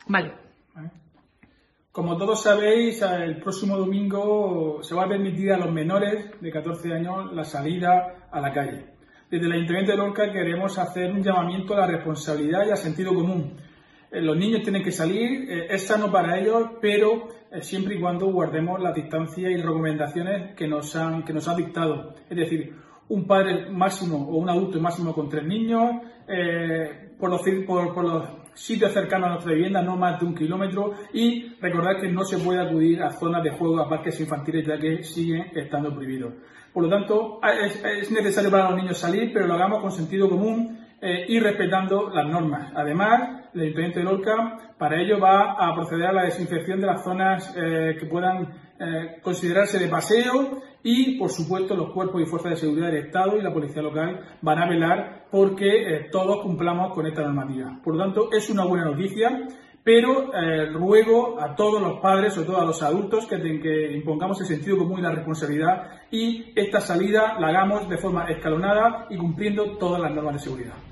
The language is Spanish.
Vale. Como todos sabéis, el próximo domingo se va a permitir a los menores de 14 años la salida a la calle. Desde el Ayuntamiento de Lorca queremos hacer un llamamiento a la responsabilidad y al sentido común. Los niños tienen que salir, es sano para ellos, pero siempre y cuando guardemos las distancias y recomendaciones que nos han dictado. Es decir, un padre máximo o un adulto máximo con 3 niños, por los sitios cercanos a nuestra vivienda, no más de 1 kilómetro, y recordar que no se puede acudir a zonas de juego, a parques infantiles, ya que siguen estando prohibidos. Por lo tanto, es necesario para los niños salir, pero lo hagamos con sentido común y respetando las normas. Además, el Ayuntamiento de Lorca para ello va a proceder a la desinfección de las zonas que puedan considerarse de paseo y, por supuesto, los cuerpos y fuerzas de seguridad del Estado y la policía local van a velar porque todos cumplamos con esta normativa. Por lo tanto, es una buena noticia, pero ruego a todos los padres, sobre todo a los adultos, que impongamos el sentido común y la responsabilidad y esta salida la hagamos de forma escalonada y cumpliendo todas las normas de seguridad.